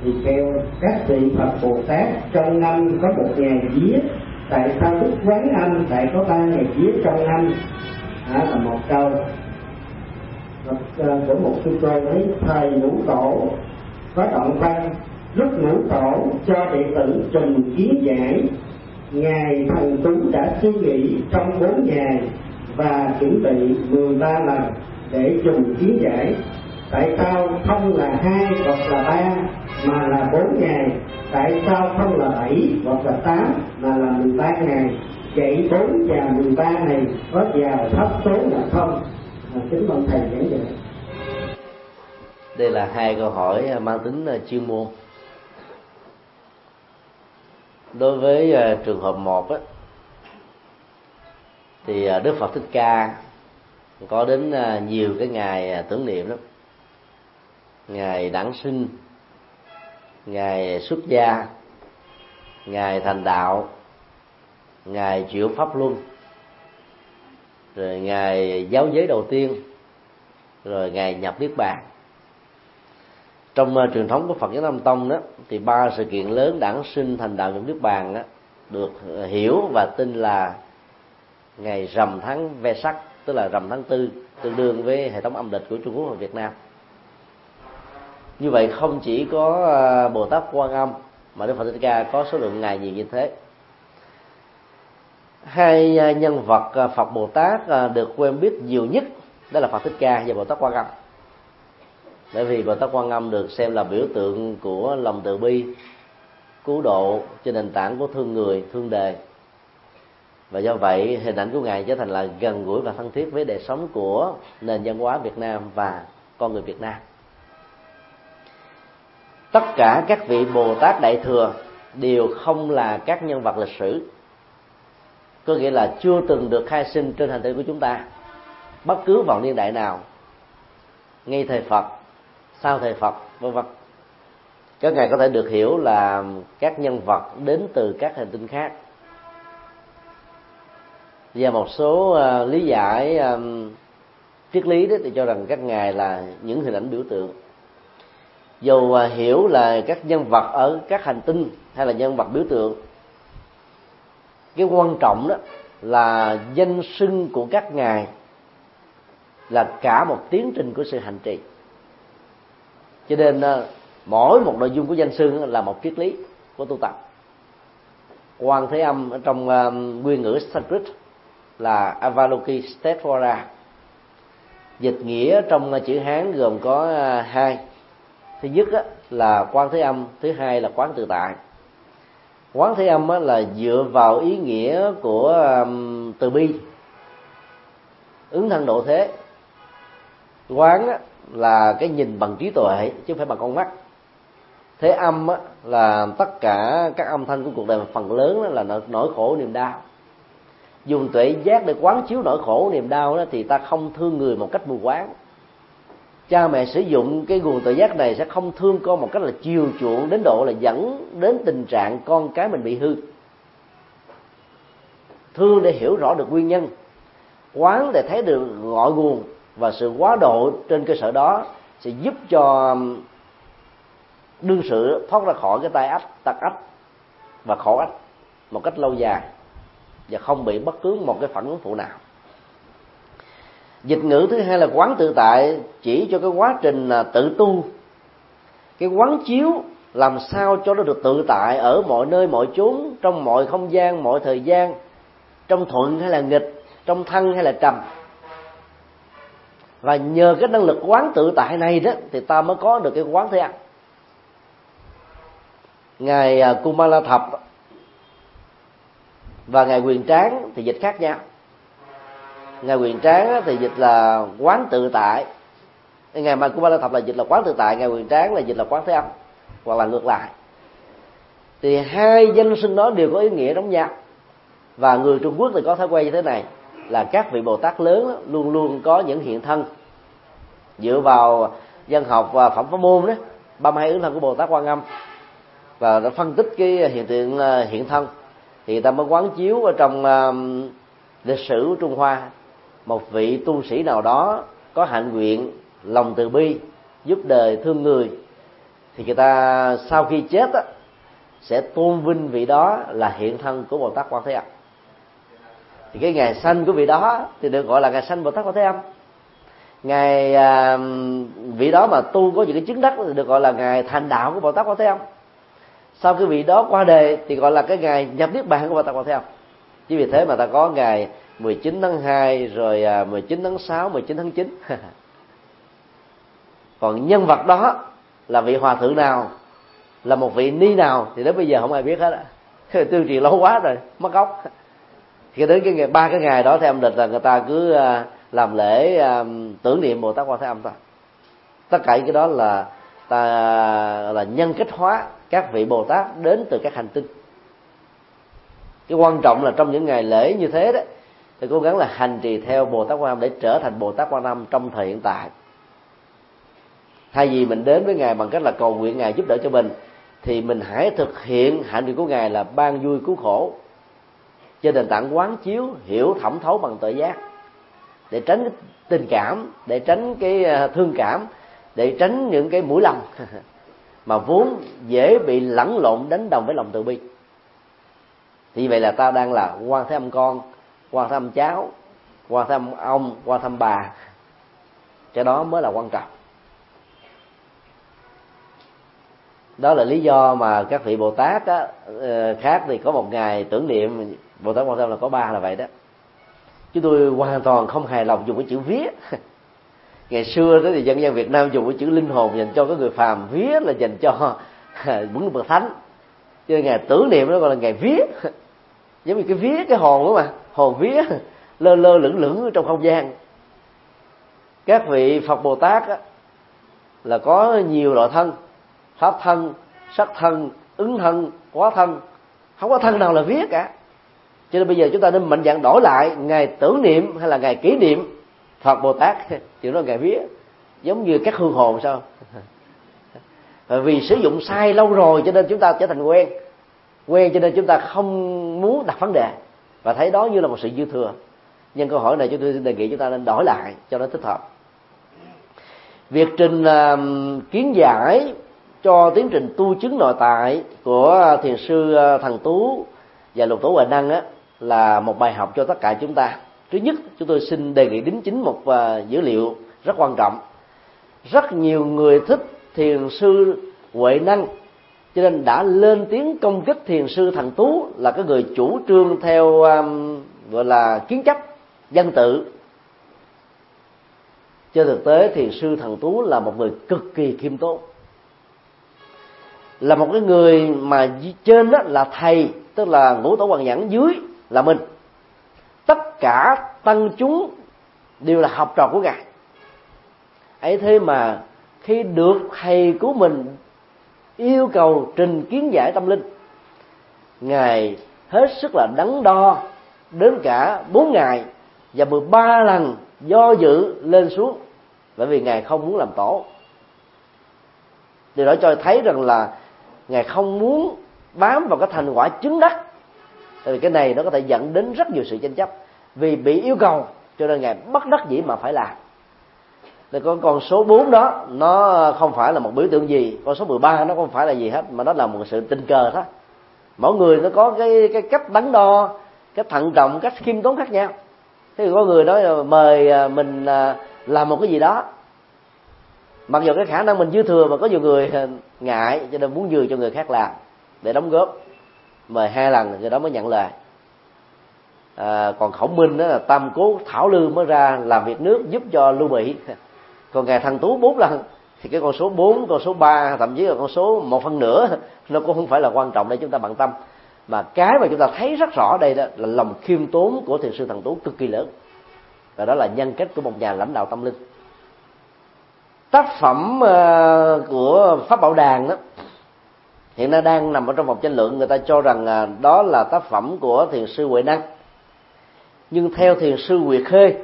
Thì theo các vị Phật Bồ Tát trong năm có 1 ngày vía, tại sao Đức Quán Âm lại có 3 ngày vía trong năm? Là một câu. Của một sư cô nói thời Ngũ Tổ có đoạn văn: lúc Ngũ Tổ cho đệ tử trình kiến giải, ngài Thần Tú đã suy nghĩ trong 4 ngày và chuẩn bị 13 lần để trình kiến giải. Tại sao không là 2 hoặc là 3 mà là 4 ngày? Tại sao không là 7 hoặc là 8 mà là 13 ngày? Vậy 4 và 13 này có vào thấp số là không? Kính mong thầy giảng dạy. Đây là 2 câu hỏi mang tính chuyên môn. Đối với trường hợp 1 á, thì Đức Phật Thích Ca có đến nhiều cái ngày tưởng niệm lắm. Ngày đản sinh, ngày xuất gia, ngày thành đạo, ngày chuyển pháp luân, rồi ngày giáo giới đầu tiên, rồi ngày nhập niết bàn. Trong truyền thống của Phật giáo Nam Tông đó, thì 3 sự kiện lớn đản sinh, thành đạo, nhập niết bàn đó, được hiểu và tin là ngày rằm tháng Vesak, tức là rằm tháng 4, tương đương với hệ thống âm lịch của Trung Quốc và Việt Nam. Như vậy không chỉ có Bồ Tát Quan Âm mà Đức Phật Thích Ca có số lượng ngày nhiều như thế. 2 nhân vật Phật Bồ Tát được quen biết nhiều nhất đó là Phật Thích Ca và Bồ Tát Quan Âm. Bởi vì Bồ Tát Quan Âm được xem là biểu tượng của lòng từ bi, cứu độ trên nền tảng của thương người, thương đời. Và do vậy hình ảnh của Ngài trở thành là gần gũi và thân thiết với đời sống của nền văn hóa Việt Nam và con người Việt Nam. Tất cả các vị Bồ Tát Đại Thừa đều không là các nhân vật lịch sử, có nghĩa là chưa từng được khai sinh trên hành tinh của chúng ta bất cứ vào niên đại nào, ngay thời Phật, sau thời Phật, vân vân. Các ngài có thể được hiểu là các nhân vật đến từ các hành tinh khác. Và một số lý giải triết lý đó thì cho rằng các ngài là những hình ảnh biểu tượng. Dù hiểu là các nhân vật ở các hành tinh hay là nhân vật biểu tượng, cái quan trọng đó là danh xưng của các ngài là cả một tiến trình của sự hành trì. Cho nên mỗi một nội dung của danh xưng là một triết lý của tu tập. Quan Thế Âm ở trong nguyên ngữ Sanskrit là Avalokiteshvara. Dịch nghĩa trong chữ Hán gồm có 2. Thứ nhất là Quán Thế Âm, thứ hai là Quán Tự Tại. Quán Thế Âm là dựa vào ý nghĩa của từ bi, ứng thân độ thế. Quán là cái nhìn bằng trí tuệ chứ không phải bằng con mắt. Thế âm là tất cả các âm thanh của cuộc đời, phần lớn là nỗi khổ niềm đau. Dùng tuệ giác để quán chiếu nỗi khổ niềm đau đó thì ta không thương người một cách mù quáng. Cha mẹ sử dụng cái nguồn tự giác này sẽ không thương con một cách là chiều chuộng đến độ là dẫn đến tình trạng con cái mình bị hư. Thương để hiểu rõ được nguyên nhân, quán để thấy được ngọn nguồn, và sự quá độ trên cơ sở đó sẽ giúp cho đương sự thoát ra khỏi cái tai ách, tật ách và khổ ách một cách lâu dài và không bị bất cứ một cái phản ứng phụ nào. Dịch ngữ thứ hai là quán tự tại, chỉ cho cái quá trình tự tu, cái quán chiếu làm sao cho nó được tự tại ở mọi nơi mọi chốn, trong mọi không gian mọi thời gian, trong thuận hay là nghịch, trong thăng hay là trầm. Và nhờ cái năng lực quán tự tại này đó thì ta mới có được cái quán Thế Âm. Ngài Kumala Thập và ngài Quyền Tráng thì dịch khác nhau. Ngài Quyền Tráng thì dịch là quán tự tại, ngài Kumala Thập là dịch là quán tự tại, ngài Quyền Tráng là dịch là quán Thế Âm, hoặc là ngược lại. Thì 2 danh xưng đó đều có ý nghĩa giống nhau. Và người Trung Quốc thì có thói quen như thế này, là các vị Bồ Tát lớn đó, luôn luôn có những hiện thân. Dựa vào văn học và phẩm pháp môn đó, 32 ứng thân của Bồ Tát Quan Âm, và đã phân tích cái hiện tượng hiện thân, thì ta mới quán chiếu ở trong lịch sử của Trung Hoa một vị tu sĩ nào đó có hạnh nguyện, lòng từ bi, giúp đời thương người, thì người ta sau khi chết á, sẽ tôn vinh vị đó là hiện thân của Bồ Tát Quan Thế Âm. Thì cái ngày sanh của vị đó thì được gọi là ngày sanh Bồ Tát Quan Thế Âm. Ngày vị đó mà tu có những cái chứng đắc thì được gọi là ngày thành đạo của Bồ Tát Quan Thế Âm. Sau khi vị đó qua đời thì gọi là cái ngày nhập niết bàn của Bồ Tát Quan Thế Âm. Chính vì thế mà ta có ngày 19 tháng 2 rồi 19 tháng 6, 19 tháng 9. Còn nhân vật đó là vị hòa thượng nào, là một vị ni nào thì đến bây giờ không ai biết hết á. Tương truyền lâu quá rồi, mất óc. Khi đến cái ngày 3 cái ngày đó thì âm lịch là người ta cứ làm lễ tưởng niệm Bồ Tát Quan Thế Âm thôi. Tất cả cái đó là nhân cách hóa các vị Bồ Tát đến từ các hành tinh. Cái quan trọng là trong những ngày lễ như thế đó thì cố gắng là hành trì theo Bồ Tát Quan Âm để trở thành Bồ Tát Quan Âm trong thời hiện tại. Thay vì mình đến với Ngài bằng cách là cầu nguyện Ngài giúp đỡ cho mình, thì mình hãy thực hiện hạnh nguyện của Ngài là ban vui cứu khổ trên nền tảng quán chiếu, hiểu thẩm thấu bằng tuệ giác, để tránh cái tình cảm, để tránh cái thương cảm, để tránh những cái mũi lòng mà vốn dễ bị lẫn lộn đánh đồng với lòng từ bi. Thì vậy là ta đang là Quan Thế Âm con, Quan Thế Âm cháu, Quan Thế Âm ông, Quan Thế Âm bà. Cái đó mới là quan trọng. Đó là lý do mà các vị Bồ Tát á, khác thì có một ngày tưởng niệm Bồ Tát Quan Thế Âm là có 3 là vậy đó. Chúng tôi hoàn toàn không hài lòng dùng cái chữ vía. Ngày xưa đó thì dân gian Việt Nam dùng cái chữ linh hồn dành cho cái người phàm, vía là dành cho những bậc thánh. Cho nên ngày tưởng niệm đó gọi là ngày vía. Giống như cái vía, cái hồn đó mà, hồn vía lơ lơ lửng lửng trong không gian. Các vị Phật Bồ Tát á, là có nhiều loại thân: pháp thân, sắc thân, ứng thân, hóa thân. Không có thân nào là vía cả. Cho nên bây giờ chúng ta nên mạnh dạn đổi lại ngày tưởng niệm hay là ngày kỷ niệm Phật Bồ Tát, chỉ nói ngày vía, giống như các hương hồn sao. Vì sử dụng sai lâu rồi cho nên chúng ta trở thành quen cho nên chúng ta không muốn đặt vấn đề và thấy đó như là một sự dư thừa. Nhưng câu hỏi này chúng tôi đề nghị chúng ta nên đổi lại cho nó thích hợp. Việc trình kiến giải cho tiến trình tu chứng nội tại của thiền sư Thần Tú và Lục Tổ Huệ Năng á, là một bài học cho tất cả chúng ta. Thứ nhất, chúng tôi xin đề nghị đính chính một dữ liệu rất quan trọng. Rất nhiều người thích thiền sư Huệ Năng, cho nên đã lên tiếng công kích thiền sư Thần Tú là cái người chủ trương theo gọi là kiến chấp, dân tự. Trên thực tế thiền sư Thần Tú là một người cực kỳ khiêm tốn, là một cái người mà trên đó là thầy, tức là Ngũ Tổ Hoàng Nhẫn, dưới là mình. Tất cả tăng chúng đều là học trò của Ngài. Ấy thế mà khi được thầy của mình yêu cầu trình kiến giải tâm linh, Ngài hết sức là đắn đo đến cả 4 ngày và 13 lần do dự lên xuống, bởi vì Ngài không muốn làm tổ. Điều đó cho thấy rằng là Ngài không muốn bám vào cái thành quả chứng đắc, tại vì cái này nó có thể dẫn đến rất nhiều sự tranh chấp. Vì bị yêu cầu cho nên Ngài bất đắc dĩ mà phải làm. Thì con số 4 đó nó không phải là một biểu tượng gì, con số 13 nó không phải là gì hết, mà nó là một sự tình cờ thôi. Mỗi người nó có cái cách đắn đo, cách thận trọng, cách khiêm tốn khác nhau. Thế thì có người nói mời mình làm một cái gì đó, mặc dù cái khả năng mình dư thừa, mà có nhiều người ngại cho nên muốn nhường cho người khác làm để đóng góp. Mời 2 lần người đó mới nhận lời. Còn Khổng Minh đó là tam cố Thảo Lư mới ra làm việc nước giúp cho Lưu Bị. Còn Ngài Thần Tú 4 lần thì cái con số 4, con số 3, thậm chí là con số 1/2 nó cũng không phải là quan trọng để chúng ta bận tâm. Mà cái mà chúng ta thấy rất rõ đây đó là lòng khiêm tốn của thiền sư Thần Tú cực kỳ lớn, và đó là nhân cách của một nhà lãnh đạo tâm linh. Tác phẩm của Pháp Bảo Đàn đó hiện nay đang nằm ở trong vòng tranh luận. Người ta cho rằng đó là tác phẩm của thiền sư Huệ Năng, nhưng theo thiền sư Nguyệt Khê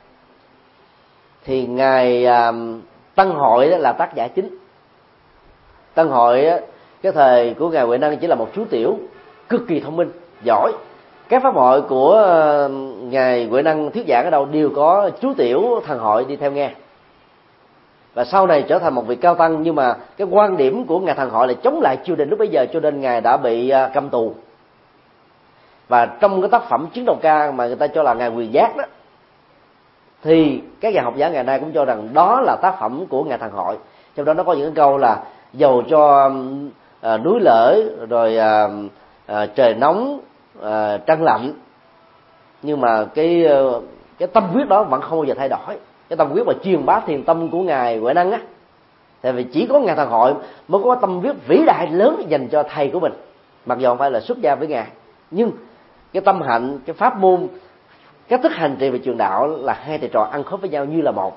thì ngài Tân Hội đó là tác giả chính. Tân Hội cái thời của ngài Huệ Năng chỉ là một chú tiểu cực kỳ thông minh, giỏi. Các pháp hội của ngài Huệ Năng thuyết giảng ở đâu đều có chú tiểu Thần Hội đi theo nghe. và sau này trở thành một vị cao tăng. Nhưng mà cái quan điểm của ngài Thần Hội là chống lại triều đình lúc bấy giờ, cho nên ngài đã bị cầm tù. Và trong cái tác phẩm Chứng Đầu Ca mà người ta cho là ngài Quyền Giác đó, thì các nhà học giả ngày nay cũng cho rằng đó là tác phẩm của ngài Thần Hội. Trong đó nó có những câu là dầu cho núi lở rồi trời nóng trăng lạnh, nhưng mà cái tâm huyết đó vẫn không bao giờ thay đổi. Cái tâm huyết mà truyền bá thiền tâm của ngài Huệ Năng á, tại vì chỉ có ngài Thần Hội mới có tâm huyết vĩ đại lớn dành cho thầy của mình, mặc dù không phải là xuất gia với ngài, nhưng cái tâm hạnh, cái pháp môn, cách thức hành trì và truyền đạo là hai thầy trò ăn khớp với nhau như là một.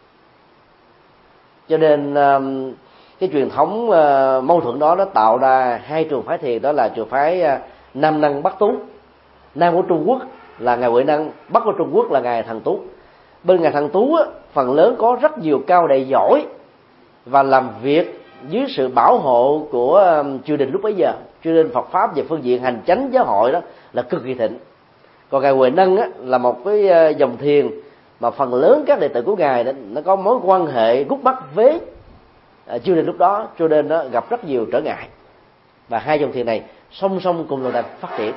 Cho nên cái truyền thống mâu thuẫn đó nó tạo ra hai trường phái thiền, đó là trường phái Nam Năng Bắc Tú. Nam của Trung Quốc là ngài Huệ Năng, Bắc của Trung Quốc là ngài Thần Tú. Bên ngài Thần Tú phần lớn có rất nhiều cao đệ giỏi và làm việc dưới sự bảo hộ của triều đình lúc bấy giờ, cho nên Phật pháp về phương diện hành chánh giáo hội đó là cực kỳ thịnh. Còn ngài Huệ Năng là một cái dòng thiền mà phần lớn các đệ tử của ngài đó, nó có mối quan hệ gút mắt với triều đình lúc đó, cho nên nó gặp rất nhiều trở ngại. Và hai dòng thiền này song song cùng đồng phát triển.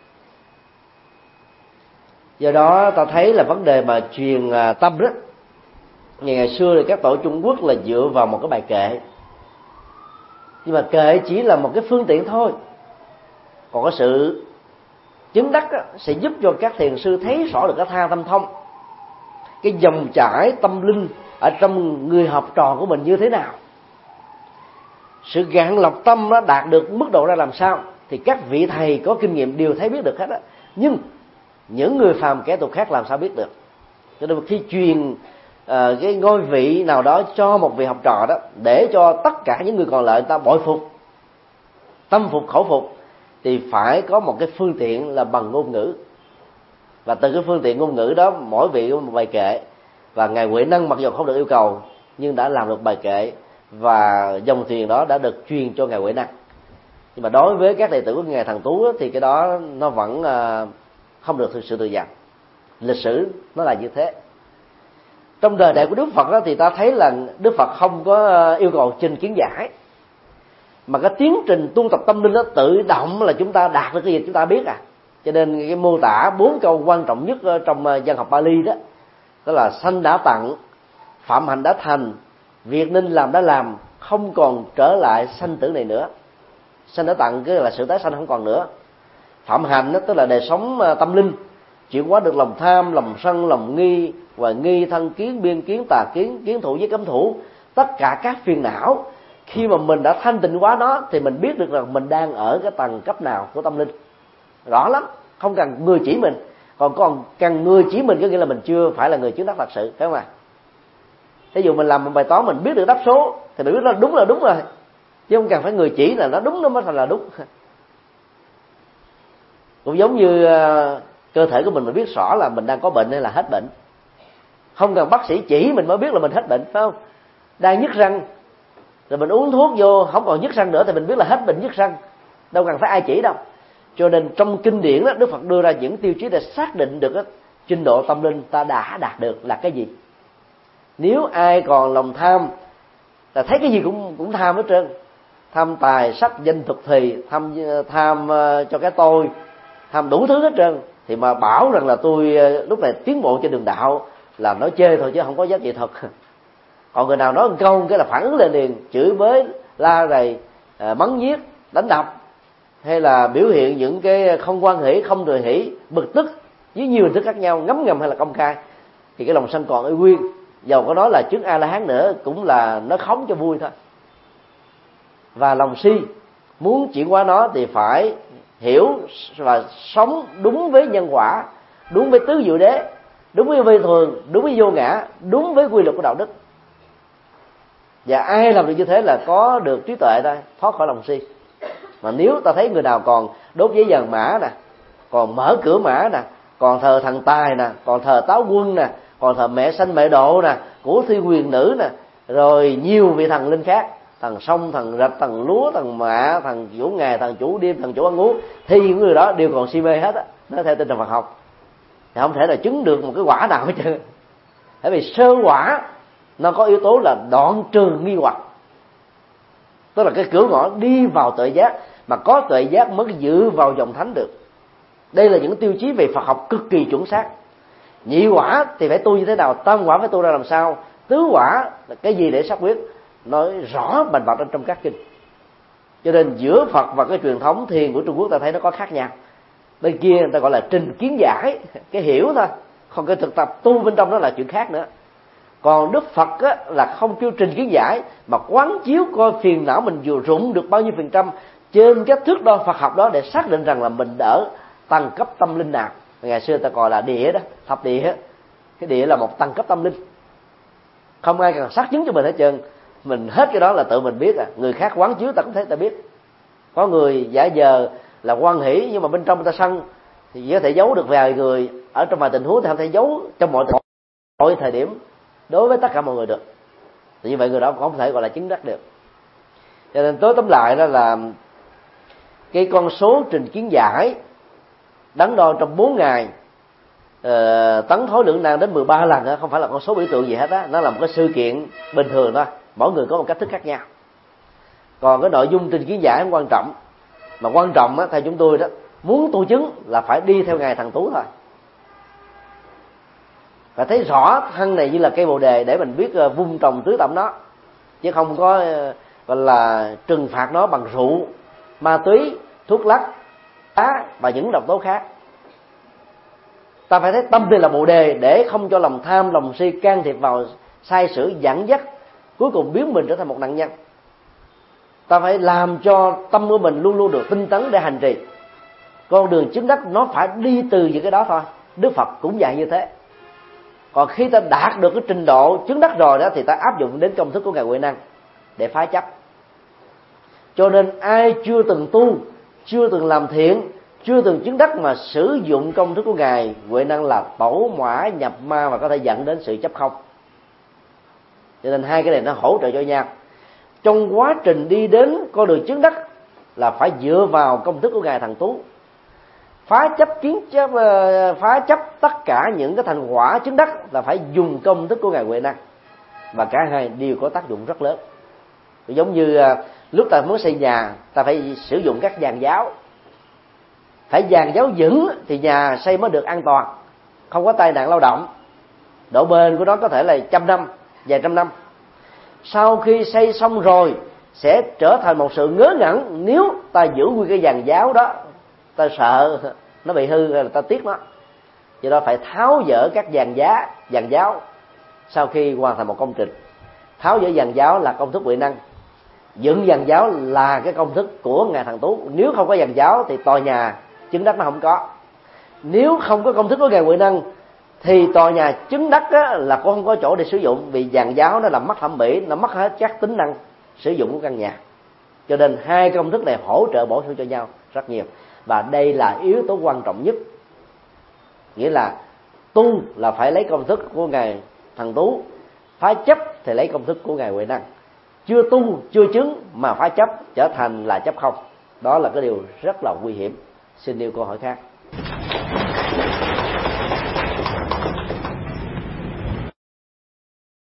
Do đó ta thấy là vấn đề mà truyền tâm đó, ngày xưa thì các tổ Trung Quốc là dựa vào một cái bài kệ, nhưng mà kệ chỉ là một cái phương tiện thôi. Còn cái sự chứng đắc sẽ giúp cho các thiền sư thấy rõ được cái tha tâm thông, cái dòng chảy tâm linh ở trong người học trò của mình như thế nào. Sự gạn lọc tâm nó đạt được mức độ ra làm sao thì các vị thầy có kinh nghiệm đều thấy biết được hết á, nhưng những người phàm kẻ tục khác làm sao biết được. Cho nên khi truyền cái ngôi vị nào đó cho một vị học trò đó, để cho tất cả những người còn lại người ta bội phục, tâm phục khẩu phục, thì phải có một cái phương tiện là bằng ngôn ngữ. Và từ cái phương tiện ngôn ngữ đó, mỗi vị có một bài kệ. Và ngài Huệ Năng mặc dù không được yêu cầu nhưng đã làm được bài kệ, và dòng thiền đó đã được truyền cho ngài Huệ Năng. Nhưng mà đối với các đệ tử của ngài Thần Tú thì cái đó nó vẫn không được thực sự tự dặn. Lịch sử nó là như thế. Trong đời đại của Đức Phật đó, thì ta thấy là Đức Phật không có yêu cầu trình kiến giải, mà cái tiến trình tu tập tâm linh đó tự động là chúng ta đạt được cái gì chúng ta biết à. Cho nên cái mô tả 4 câu quan trọng nhất trong văn học Pali đó là sanh đã tặng, phạm hạnh đã thành, việc nên làm đã làm, không còn trở lại sanh tử này nữa. Sanh đã tặng cái là sự tái sanh không còn nữa. Phạm hạnh đó tức là đời sống tâm linh, chuyển hóa được lòng tham, lòng sân, lòng nghi, và nghi thân kiến, biên kiến, tà kiến, kiến thủ với cấm thủ, tất cả các phiền não. Khi mà mình đã thanh tịnh quá nó thì mình biết được rằng mình đang ở cái tầng cấp nào của tâm linh, rõ lắm, không cần người chỉ mình. Còn cần người chỉ mình có nghĩa là mình chưa phải là người chứng đắc thật sự, phải không ạ? Ví dụ mình làm một bài toán mình biết được đáp số thì mình biết là đúng rồi, chứ không cần phải người chỉ là nó đúng nó mới thành là đúng. Cũng giống như cơ thể của mình biết rõ là mình đang có bệnh hay là hết bệnh, không cần bác sĩ chỉ mình mới biết là mình hết bệnh, phải không? Đang nhức răng rồi mình uống thuốc vô không còn nhức răng nữa thì mình biết là hết bệnh nhức răng, đâu cần phải ai chỉ đâu. Cho nên trong kinh điển đó, Đức Phật đưa ra những tiêu chí để xác định được trình độ tâm linh ta đã đạt được là cái gì. Nếu ai còn lòng tham là thấy cái gì cũng tham hết trơn, tham tài sắc danh thực thì, tham cho cái tôi, tham đủ thứ hết trơn, thì mà bảo rằng là tôi lúc này tiến bộ trên đường đạo là nói chê thôi chứ không có giá trị thật. Còn người nào nói một câu cái là phản ứng liền, chửi bới, la rầy, mắng nhiếc, đánh đập, hay là biểu hiện những cái không hoan hỷ, không rời hỷ, bực tức với nhiều hình thức khác nhau, ngấm ngầm hay là công khai, thì cái lòng sân còn ở nguyên. Dầu có nói là chứng A La Hán nữa cũng là nó khống cho vui thôi. Và lòng si muốn chuyển qua nó thì phải hiểu và sống đúng với nhân quả, đúng với tứ diệu đế, đúng với vi thường, đúng với vô ngã, đúng với quy luật của đạo đức. Và ai làm được như thế là có được trí tuệ thôi, thoát khỏi lòng si. Mà nếu ta thấy người nào còn đốt giấy vàng mã nè, còn mở cửa mã nè, còn thờ thần tài nè, còn thờ táo quân nè, còn thờ mẹ sanh mẹ độ nè, của thi quyền nữ nè, rồi nhiều vị thần linh khác, thần sông, thần rạch, thần lúa, thần mạ, thần chủ ngày, thần chủ đêm, thần chủ ăn uống, thì những người đó đều còn si mê hết á. Nó theo tinh thần Phật học thì không thể là chứng được một cái quả nào hết trơn. Bởi vì sơ quả nó có yếu tố là đoạn trừ nghi hoặc, tức là cái cửa ngõ đi vào tuệ giác, mà có tuệ giác mới dự vào dòng thánh được. Đây là những tiêu chí về Phật học cực kỳ chuẩn xác. Nhị quả thì phải tu như thế nào, tam quả phải tu ra làm sao, tứ quả là cái gì để xác quyết, nói rõ bành bạch trong các kinh. Cho nên giữa Phật và cái truyền thống thiền của Trung Quốc ta thấy nó có khác nhau. Bên kia người ta gọi là trình kiến giải, cái hiểu thôi, còn cái thực tập tu bên trong đó là chuyện khác nữa. Còn Đức Phật á, là không kêu trình kiến giải, mà quán chiếu coi phiền não mình vừa rụng được bao nhiêu %, trên cái thước đo Phật học đó để xác định rằng là mình ở tầng cấp tâm linh nào. Ngày xưa ta gọi là địa đó, thập địa. Cái địa là một tầng cấp tâm linh, không ai cần xác chứng cho mình hết trơn, mình hết cái đó là tự mình biết à. Người khác quán chiếu ta cũng thấy ta biết. Có người giả vờ là hoan hỷ nhưng mà bên trong ta sân, thì có thể giấu được vài người, ở trong vài tình huống thì không thể giấu trong mọi thời điểm đối với tất cả mọi người được. Thì như vậy người đó cũng không thể gọi là chứng đắc được. Cho nên tối tóm lại đó là cái con số trình kiến giải đắn đo trong 4 ngày tấn thối lưỡng nan đến 13 lần đó, không phải là con số biểu tượng gì hết á, nó là một cái sự kiện bình thường thôi, mỗi người có một cách thức khác nhau. Còn cái nội dung trình kiến giải không quan trọng, mà quan trọng á, theo chúng tôi đó, muốn tu chứng là phải đi theo ngài Thần Tú thôi, và thấy rõ thân này như là cây bồ đề để mình biết vun trồng tưới tẩm nó, chứ không có gọi là trừng phạt nó bằng rượu, ma túy, thuốc lắc, đá và những độc tố khác. Ta phải thấy tâm đây là bồ đề để không cho lòng tham, lòng si can thiệp vào sai sử dẫn dắt, cuối cùng biến mình trở thành một nạn nhân. Ta phải làm cho tâm của mình luôn luôn được tinh tấn để hành trì. Con đường chứng đắc nó phải đi từ những cái đó thôi. Đức Phật cũng dạy như thế. Còn khi ta đạt được cái trình độ chứng đắc rồi đó, thì ta áp dụng đến công thức của ngài Huệ Năng để phá chấp. Cho nên ai chưa từng tu, chưa từng làm thiện, chưa từng chứng đắc mà sử dụng công thức của ngài Huệ Năng là tổ mã nhập ma, và có thể dẫn đến sự chấp không. Cho nên hai cái này nó hỗ trợ cho nhau. Trong quá trình đi đến con đường chứng đắc là phải dựa vào công thức của ngài Thần Tú, phá chấp tất cả những cái thành quả chứng đắc là phải dùng công thức của ngài Huệ Năng, và cả hai đều có tác dụng rất lớn. Giống như lúc ta muốn xây nhà, ta phải sử dụng các giàn giáo, phải giàn giáo vững thì nhà xây mới được an toàn, không có tai nạn lao động. Độ bền của nó có thể là 100 năm, vài trăm năm. Sau khi xây xong rồi sẽ trở thành một sự ngớ ngẩn nếu ta giữ nguyên cái giàn giáo đó, ta sợ nó bị hư hay là ta tiếc nó. Do đó phải tháo dỡ các giàn giáo sau khi hoàn thành một công trình. Tháo dỡ giàn giáo là công thức Huệ Năng, dựng giàn giáo là cái công thức của ngài Thần Tú. Nếu không có giàn giáo thì tòa nhà chứng đắc nó không có. Nếu không có công thức của ngài Huệ Năng thì tòa nhà chứng đắc là cũng không có chỗ để sử dụng, vì giàn giáo nó làm mất thẩm mỹ, nó mất hết các tính năng sử dụng của căn nhà. Cho nên hai công thức này hỗ trợ bổ sung cho nhau rất nhiều, và đây là yếu tố quan trọng nhất. Nghĩa là tu là phải lấy công thức của ngài Thần Tú, phá chấp thì lấy công thức của ngài Huệ Năng. Chưa tu, chưa chứng mà phá chấp trở thành là chấp không, đó là cái điều rất là nguy hiểm. Xin nêu câu hỏi khác.